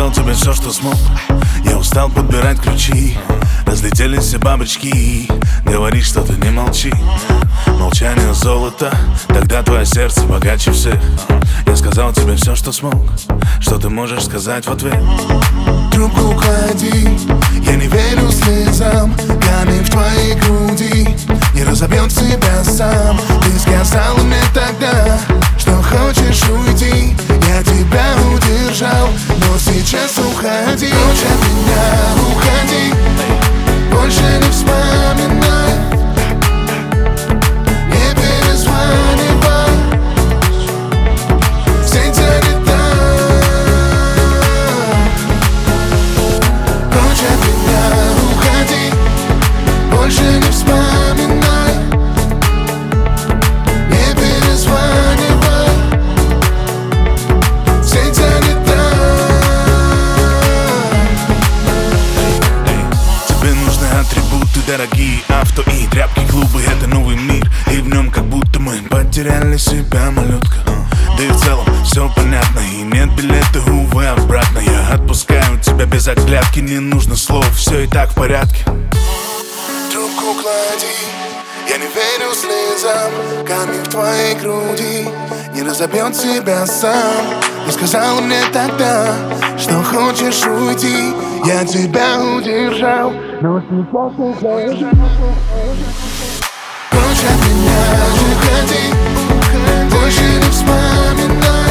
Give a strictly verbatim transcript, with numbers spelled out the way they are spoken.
сказал тебе все, что смог. Я устал подбирать ключи. Разлетелись все бабочки. Говоришь, что ты не молчи. Молчание золото, тогда твое сердце богаче всех. Я сказал тебе все, что смог. Что ты можешь сказать в ответ? Трубку клади, я не верю слезам. Камень в твоей груди не разобьет себя сам. Ты сказала мне тогда, что хочешь уйти. Я тебя удержал, но сейчас уходи. Прочь от меня, уходи. Больше не вспоминай. Не перезванивай. Сеть занята. Прочь от меня, уходи. Больше не вспоминай. Не перезванивай. Сеть занята. Тебе нужны атрибуты дорогие, авто и тряпки, клубы — это новый мир. И в нем как будто мы потеряли себя, малютка. Да и в целом все понятно, и нет билета, увы, обратно. Я отпускаю тебя без оглядки, не нужно слов, все и так в порядке. Трубку клади, я не верю слезам. Камень в твоей груди не разобьет себя сам. Ты сказала мне тогда, что хочешь уйти. Я тебя удержал, но сейчас уходи. Прочь от меня, уходи. Больше не вспоминай.